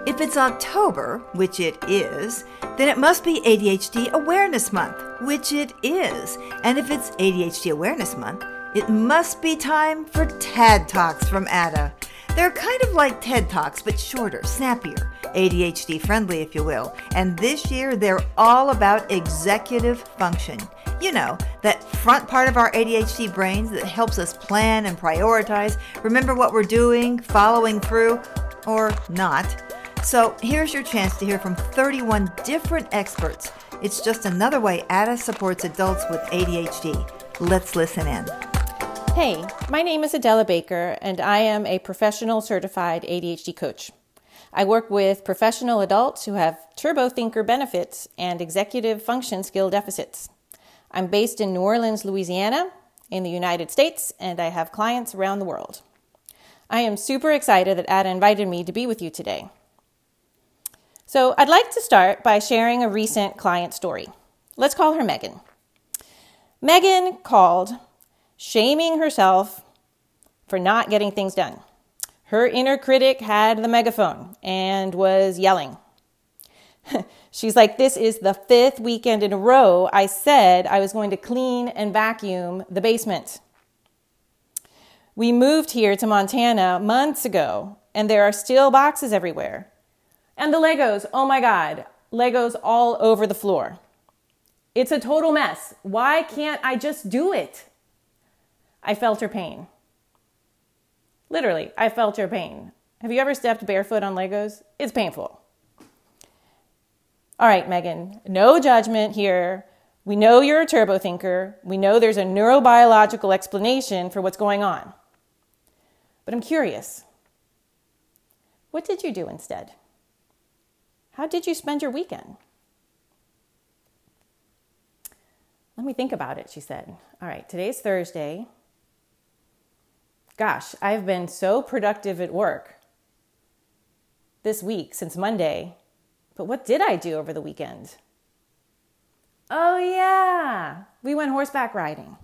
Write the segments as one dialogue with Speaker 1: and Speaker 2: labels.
Speaker 1: If it's October, which it is, then it must be ADHD Awareness Month, which it is. And if it's ADHD Awareness Month, it must be time for TED Talks from Ada. They're kind of like TED Talks, but shorter, snappier, ADHD friendly, if you will. And this year, they're all about executive function. You know, that front part of our ADHD brains that helps us plan and prioritize, remember what we're doing, following through, or not. So here's your chance to hear from 31 different experts. It's just another way Ada supports adults with ADHD. Let's listen in.
Speaker 2: Hey, my name is Adela Baker, and I am a professional certified ADHD coach. I work with professional adults who have turbo thinker benefits and executive function skill deficits. I'm based in New Orleans, Louisiana, in the United States, and I have clients around the world. I am super excited that Ada invited me to be with you today. So I'd like to start by sharing a recent client story. Let's call her Megan. Megan called shaming herself for not getting things done. Her inner critic had the megaphone and was yelling. She's like, this is the 5th weekend in a row I said I was going to clean and vacuum the basement. We moved here to Montana months ago, and there are still boxes everywhere. And the Legos, oh my God, Legos all over the floor. It's a total mess. Why can't I just do it? I felt her pain. Literally, I felt her pain. Have you ever stepped barefoot on Legos? It's painful. All right, Megan, no judgment here. We know you're a turbo thinker. We know there's a neurobiological explanation for what's going on. But I'm curious. What did you do instead? How did you spend your weekend? Let me think about it, she said. All right, today's Thursday. Gosh, I've been so productive at work this week since Monday. But what did I do over the weekend? Oh yeah, we went horseback riding.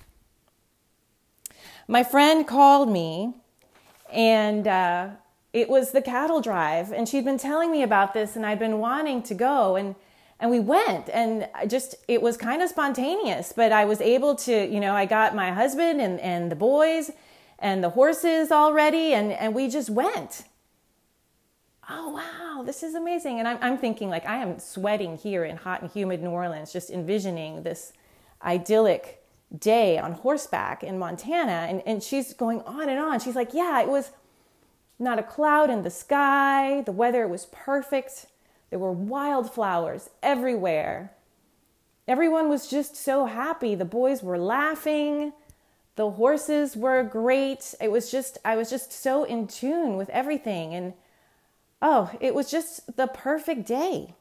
Speaker 2: My friend called me and it was the cattle drive, and she'd been telling me about this, and I'd been wanting to go, and we went, and it was kind of spontaneous, but I was able to, I got my husband and the boys and the horses all ready, and we just went. Oh, wow, this is amazing. And I'm thinking, like, I am sweating here in hot and humid New Orleans, just envisioning this idyllic day on horseback in Montana, and she's going on and on. She's like, yeah, it was not a cloud in the sky. The weather was perfect. There were wildflowers everywhere. Everyone was just so happy. The boys were laughing. The horses were great. I was just so in tune with everything. And it was just the perfect day.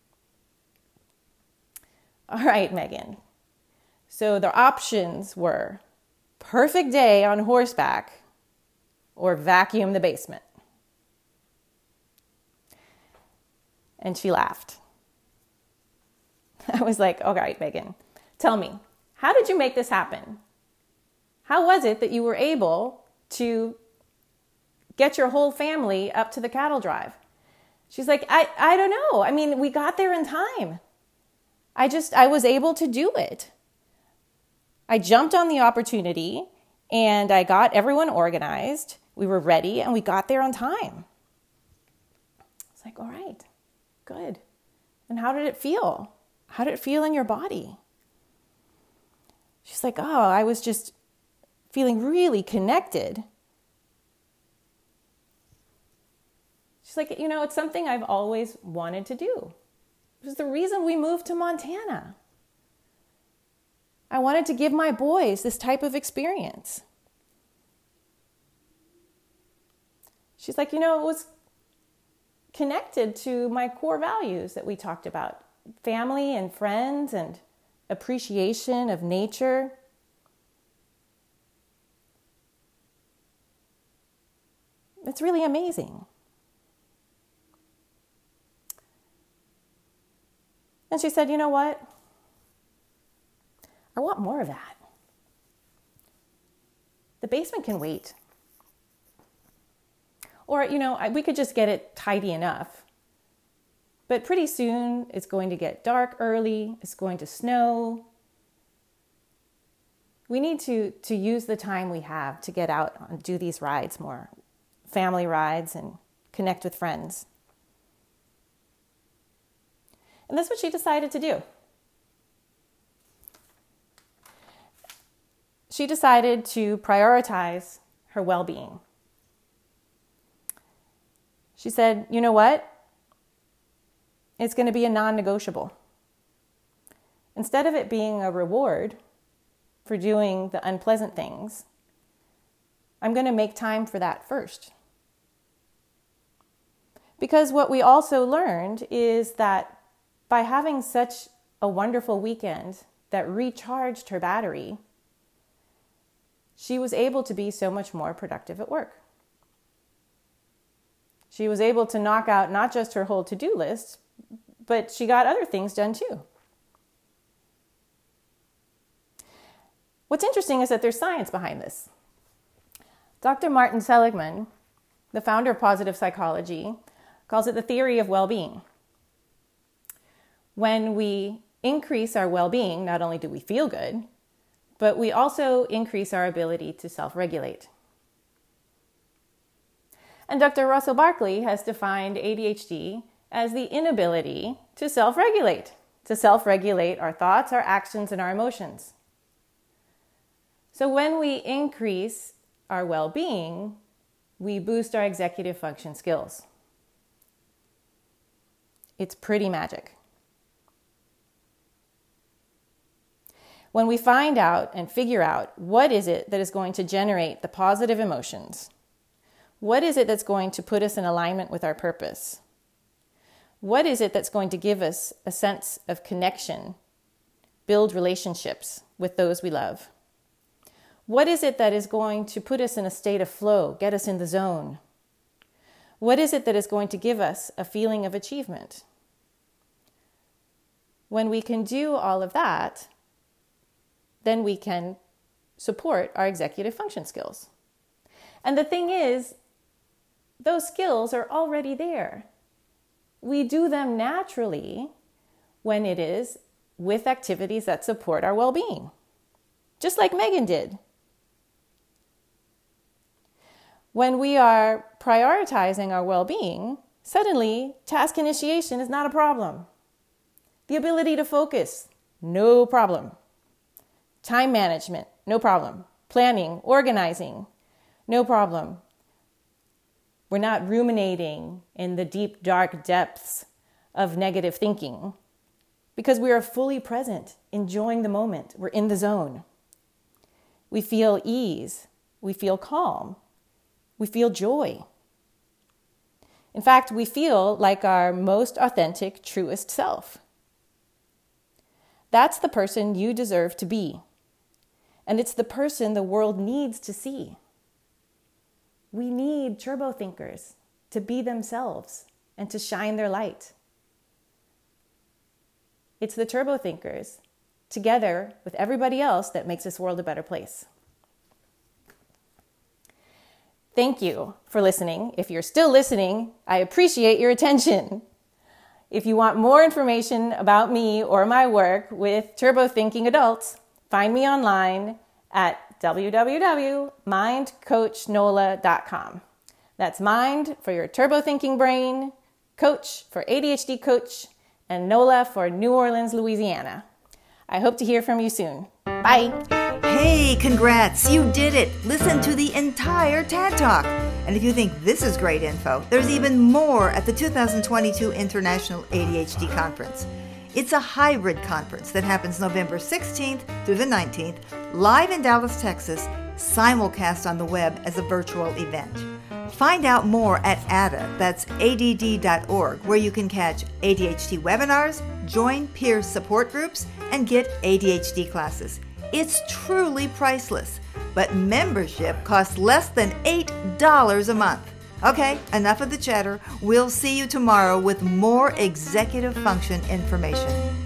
Speaker 2: All right, Megan. So the options were perfect day on horseback or vacuum the basement. And she laughed. I was like, all right, Megan, tell me, how did you make this happen? How was it that you were able to get your whole family up to the cattle drive? She's like, I don't know. I mean, we got there in time. I was able to do it. I jumped on the opportunity and I got everyone organized. We were ready and we got there on time. It's like, all right, good. And how did it feel? How did it feel in your body? She's like, I was just feeling really connected. She's like, it's something I've always wanted to do. It was the reason we moved to Montana. I wanted to give my boys this type of experience. She's like, it was connected to my core values that we talked about. Family and friends and appreciation of nature. It's really amazing. And she said, you know what? I want more of that. The basement can wait. Or, we could just get it tidy enough. But pretty soon it's going to get dark early, it's going to snow. We need to use the time we have to get out and do these rides more, family rides, and connect with friends. And that's what she decided to do. She decided to prioritize her well-being. She said, you know what? It's going to be a non-negotiable. Instead of it being a reward for doing the unpleasant things, I'm going to make time for that first. Because what we also learned is that by having such a wonderful weekend that recharged her battery, she was able to be so much more productive at work. She was able to knock out not just her whole to-do list, but she got other things done too. What's interesting is that there's science behind this. Dr. Martin Seligman, the founder of positive psychology, calls it the theory of well-being. When we increase our well-being, not only do we feel good, but we also increase our ability to self-regulate. And Dr. Russell Barkley has defined ADHD as the inability to self-regulate our thoughts, our actions, and our emotions. So when we increase our well-being, we boost our executive function skills. It's pretty magic. When we find out and figure out what is it that is going to generate the positive emotions, what is it that's going to put us in alignment with our purpose? What is it that's going to give us a sense of connection, build relationships with those we love? What is it that is going to put us in a state of flow, get us in the zone? What is it that is going to give us a feeling of achievement? When we can do all of that, then we can support our executive function skills. And the thing is, those skills are already there. We do them naturally when it is with activities that support our well-being, just like Megan did. When we are prioritizing our well-being, suddenly task initiation is not a problem. The ability to focus, no problem. Time management, no problem. Planning, organizing, no problem. We're not ruminating in the deep, dark depths of negative thinking because we are fully present, enjoying the moment. We're in the zone. We feel ease. We feel calm. We feel joy. In fact, we feel like our most authentic, truest self. That's the person you deserve to be. And it's the person the world needs to see. We need turbo thinkers to be themselves and to shine their light. It's the turbo thinkers, together with everybody else, that makes this world a better place. Thank you for listening. If you're still listening, I appreciate your attention. If you want more information about me or my work with turbo thinking adults, find me online at www.mindcoachnola.com. That's mind for your turbo thinking brain, coach for ADHD coach, and NOLA for New Orleans, Louisiana. I hope to hear from you soon. Bye.
Speaker 1: Hey, congrats, you did it. Listen to the entire TED Talk. And if you think this is great info, there's even more at the 2022 International ADHD Conference. It's a hybrid conference that happens November 16th through the 19th, live in Dallas, Texas, simulcast on the web as a virtual event. Find out more at ADDA, that's ADD.org, where you can catch ADHD webinars, join peer support groups, and get ADHD classes. It's truly priceless, but membership costs less than $8 a month. Okay, enough of the chatter. We'll see you tomorrow with more executive function information.